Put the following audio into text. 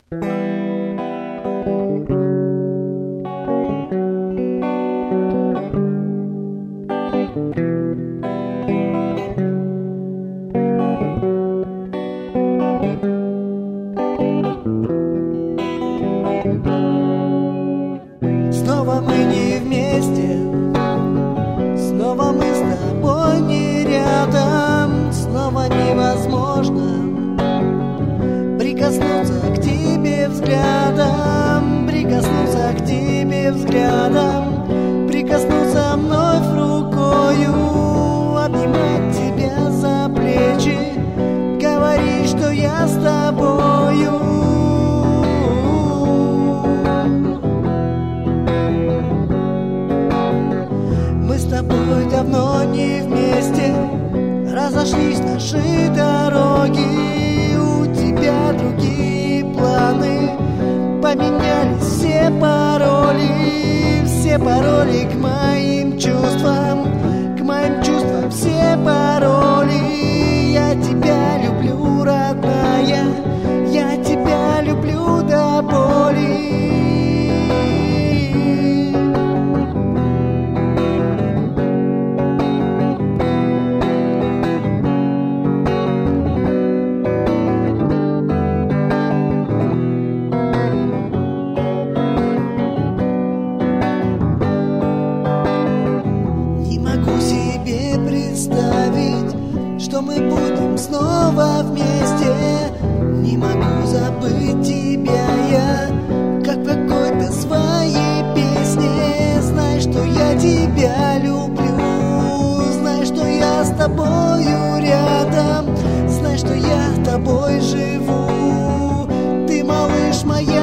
Снова мы не вместе, снова мы с тобой не рядом. Снова невозможно прикоснуться к тебе взглядом, прикоснуться к тебе взглядом, прикоснуться вновь рукою, обнимать тебя за плечи, говорить, что я с тобою. Мы с тобой давно не вместе, разошлись наши дороги, у тебя другие планы, поменялись все пароли к моим чувствам, все пароли. Я тебя люблю, родная, я тебя люблю до боли. Представить, что мы будем снова вместе. Не могу забыть тебя я, как в какой-то своей песне. Знай, что я тебя люблю, знай, что я с тобою рядом, знай, что я тобой живу. Ты, малыш, моя